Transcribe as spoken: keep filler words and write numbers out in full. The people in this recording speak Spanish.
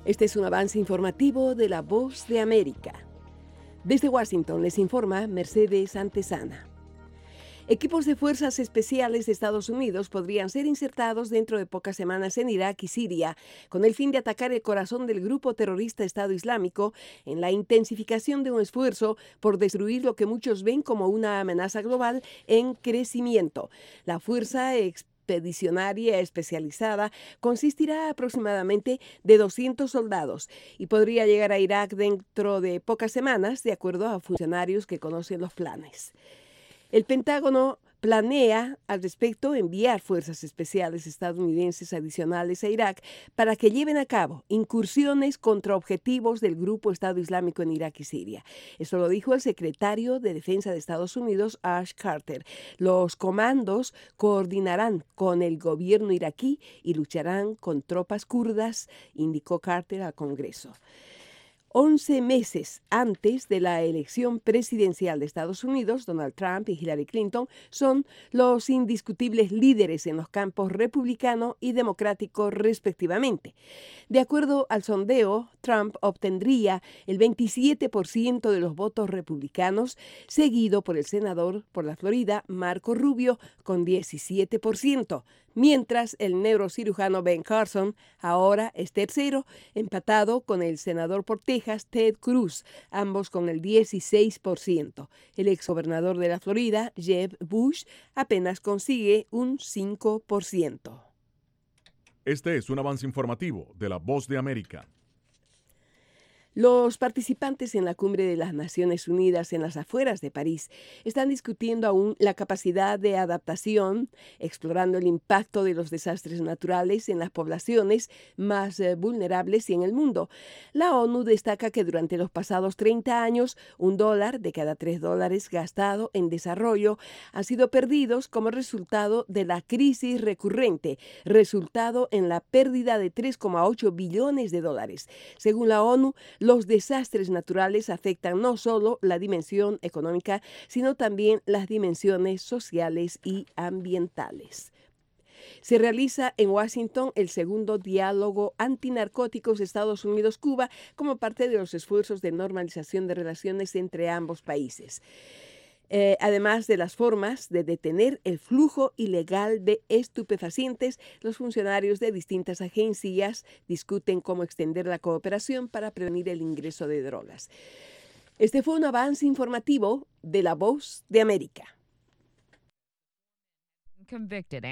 Este es un avance informativo de La Voz de América. Desde Washington les informa Mercedes Antesana. Equipos de fuerzas especiales de Estados Unidos podrían ser insertados dentro de pocas semanas en Irak y Siria, con el fin de atacar el corazón del grupo terrorista Estado Islámico en la intensificación de un esfuerzo por destruir lo que muchos ven como una amenaza global en crecimiento. La fuerza expedicionaria especializada consistirá aproximadamente de doscientos soldados y podría llegar a Irak dentro de pocas semanas, de acuerdo a funcionarios que conocen los planes. El Pentágono planea al respecto enviar fuerzas especiales estadounidenses adicionales a Irak para que lleven a cabo incursiones contra objetivos del grupo Estado Islámico en Irak y Siria. Eso lo dijo el secretario de Defensa de Estados Unidos, Ash Carter. Los comandos coordinarán con el gobierno iraquí y lucharán con tropas kurdas, indicó Carter al Congreso. Once meses antes de la elección presidencial de Estados Unidos, Donald Trump y Hillary Clinton son los indiscutibles líderes en los campos republicano y democrático respectivamente. De acuerdo al sondeo, Trump obtendría el veintisiete por ciento de los votos republicanos, seguido por el senador por la Florida, Marco Rubio, con diecisiete por ciento, mientras el neurocirujano Ben Carson ahora es tercero, empatado con el senador por Texas, Ted Cruz, ambos con el dieciséis por ciento. El exgobernador de la Florida, Jeb Bush, apenas consigue un cinco por ciento. Este es un avance informativo de La Voz de América. Los participantes en la Cumbre de las Naciones Unidas en las afueras de París están discutiendo aún la capacidad de adaptación, explorando el impacto de los desastres naturales en las poblaciones más eh, vulnerables y en el mundo. La ONU destaca que durante los pasados treinta años, un dólar de cada tres dólares gastado en desarrollo han sido perdidos como resultado de la crisis recurrente, resultado en la pérdida de tres coma ocho billones de dólares. Según la ONU, los desastres naturales afectan no solo la dimensión económica, sino también las dimensiones sociales y ambientales. Se realiza en Washington el segundo diálogo antinarcóticos Estados Unidos-Cuba como parte de los esfuerzos de normalización de relaciones entre ambos países. Eh, además de las formas de detener el flujo ilegal de estupefacientes, los funcionarios de distintas agencias discuten cómo extender la cooperación para prevenir el ingreso de drogas. Este fue un avance informativo de La Voz de América. Convicted